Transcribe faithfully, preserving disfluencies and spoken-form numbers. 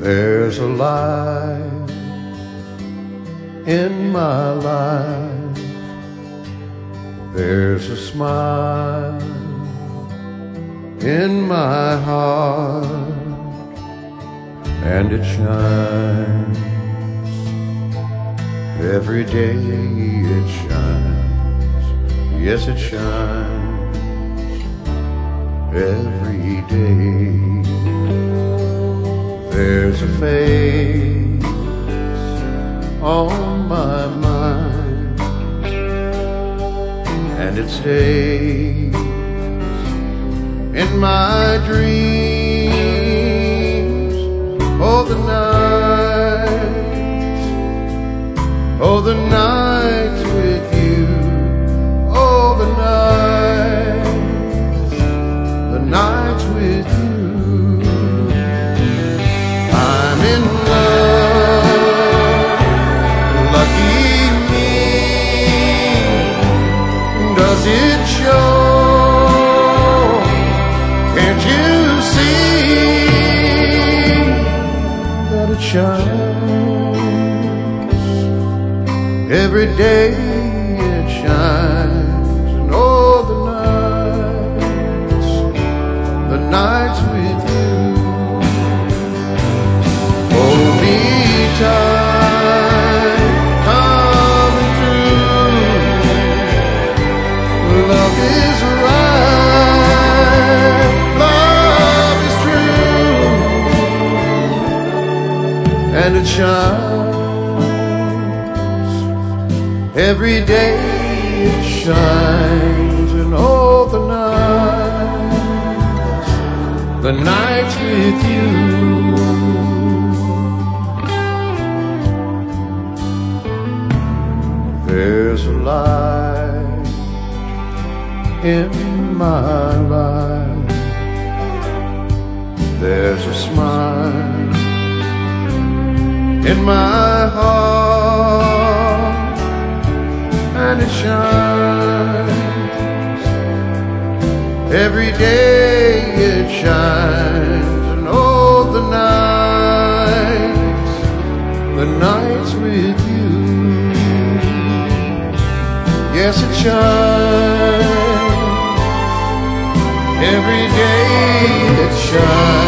There's a light in my life. There's a smile in my heart, and it shines every day. It shines, yes, it shines every day. There's a face on my mind, and it stays in my dreams. Oh, the nights, oh, the nights with you. Oh, the nights, the nights with you. I'm in love, lucky me. Does it show? Can't you see that it shines every day? It shines, and oh, the nights, the nights with you. Hold me tight, coming through. Love is right, love is true, and it shines every day. It shines, and all the nights, the nights with you. There's a light in my life. There's a smile in my heart, and it shines every day. It shines, and all the nights, the nights with you. Yes, it shines every day. It shines.